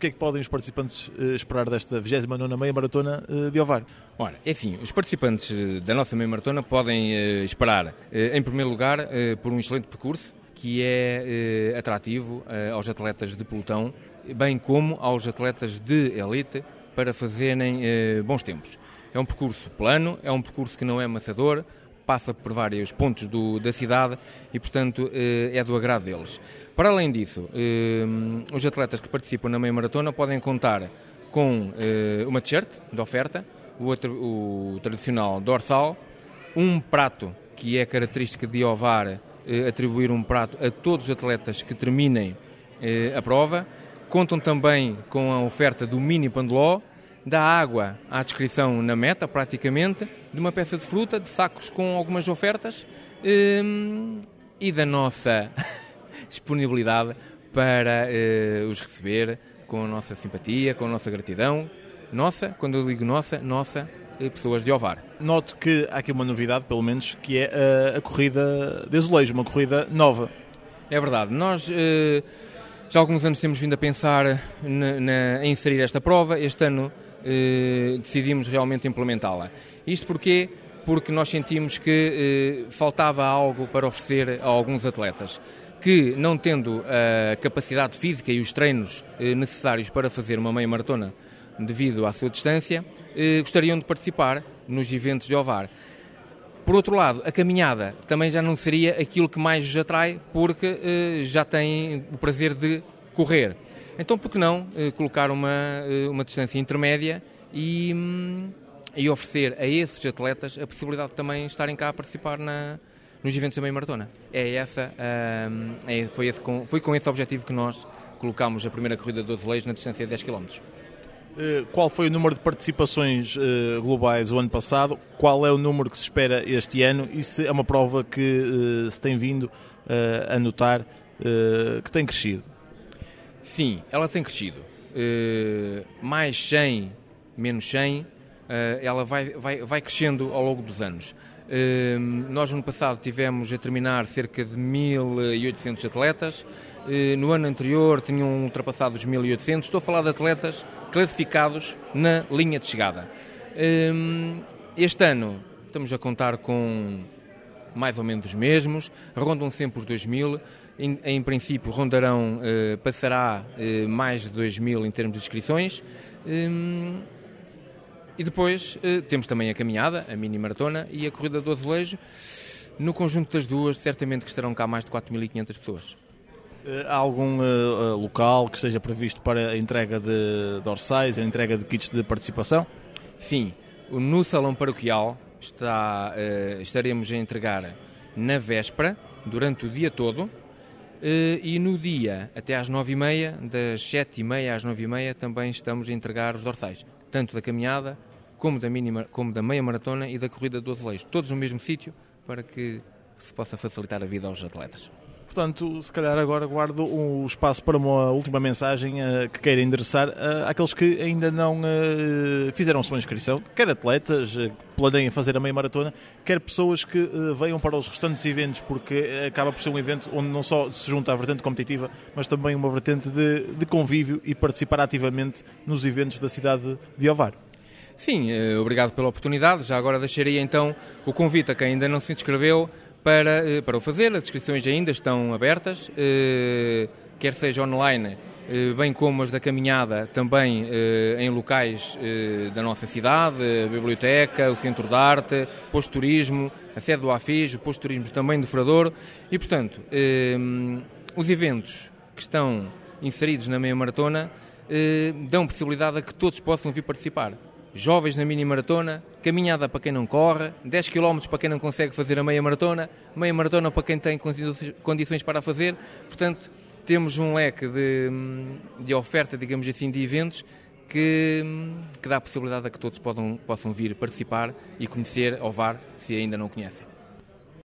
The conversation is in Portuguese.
que é que podem os participantes esperar desta 29ª Meia Maratona de Ovar? Ora, é assim, os participantes da nossa meia maratona podem esperar, em primeiro lugar, por um excelente percurso, que é atrativo aos atletas de pelotão, bem como aos atletas de elite, para fazerem bons tempos. É um percurso plano, é um percurso que não é amassador, passa por vários pontos da cidade e, portanto, é do agrado deles. Para além disso, os atletas que participam na meia maratona podem contar com uma t-shirt de oferta, o tradicional dorsal, um prato que é característica de Ovar, atribuir um prato a todos os atletas que terminem a prova. Contam também com a oferta do mini pandeló, da água à descrição na meta, praticamente, de uma peça de fruta, de sacos com algumas ofertas e da nossa disponibilidade para os receber com a nossa simpatia, com a nossa gratidão. Nossa, quando eu digo nossa, pessoas de Ovar. Noto que há aqui uma novidade, pelo menos, que é a corrida de azulejo, uma corrida nova. É verdade. Nós já há alguns anos temos vindo a pensar em inserir esta prova. Este ano decidimos realmente implementá-la. Isto porquê? Porque nós sentimos que faltava algo para oferecer a alguns atletas que, não tendo a capacidade física e os treinos necessários para fazer uma meia maratona devido à sua distância, gostariam de participar nos eventos de Ovar. Por outro lado, a caminhada também já não seria aquilo que mais os atrai, porque já têm o prazer de correr. Então, por que não colocar uma distância intermédia e oferecer a esses atletas a possibilidade de também estarem cá a participar nos eventos da meia maratona? Foi com esse objetivo que nós colocámos a primeira corrida do azulejo na distância de 10 km. Qual foi o número de participações globais o ano passado? Qual é o número que se espera este ano? E se é uma prova que se tem vindo a notar que tem crescido? Sim, ela tem crescido. Mais 100, menos 100, ela vai crescendo ao longo dos anos. Nós, no ano passado, tivemos a terminar cerca de 1.800 atletas. No ano anterior tinham ultrapassado os 1.800. Estou a falar de atletas classificados na linha de chegada. Este ano estamos a contar com mais ou menos os mesmos, rondam sempre os 2.000. Em princípio rondarão, passará mais de 2.000 em termos de inscrições. E depois temos também a caminhada, a mini maratona e a corrida do azulejo. No conjunto das duas, certamente que estarão cá mais de 4.500 pessoas. Há algum local que esteja previsto para a entrega de dorsais, a entrega de kits de participação? Sim, no Salão Paroquial estaremos a entregar na véspera, durante o dia todo, e no dia, até às 9h30, das 7h30 às 9h30, também estamos a entregar os dorsais, tanto da caminhada, como da meia maratona e da corrida do azulejo, todos no mesmo sítio, para que se possa facilitar a vida aos atletas. Portanto, se calhar agora guardo um espaço para uma última mensagem que queira endereçar àqueles que ainda não fizeram a sua inscrição, quer atletas que planeiem fazer a meia maratona, quer pessoas que venham para os restantes eventos, porque acaba por ser um evento onde não só se junta a vertente competitiva, mas também uma vertente de convívio e participar ativamente nos eventos da cidade de Ovar. Sim, obrigado pela oportunidade. Já agora deixaria então o convite a quem ainda não se inscreveu para o fazer. As inscrições ainda estão abertas, quer seja online, bem como as da caminhada, também em locais da nossa cidade, a biblioteca, o Centro de Arte, o Posto de Turismo, a sede do AFIS, o Posto de Turismo também do Furadouro. E, portanto, os eventos que estão inseridos na meia maratona dão possibilidade a que todos possam vir participar. Jovens na mini maratona, caminhada para quem não corre, 10 km para quem não consegue fazer a meia maratona para quem tem condições para a fazer. Portanto, temos um leque de oferta, digamos assim, de eventos que dá a possibilidade a que todos possam vir participar e conhecer Ovar, se ainda não conhecem.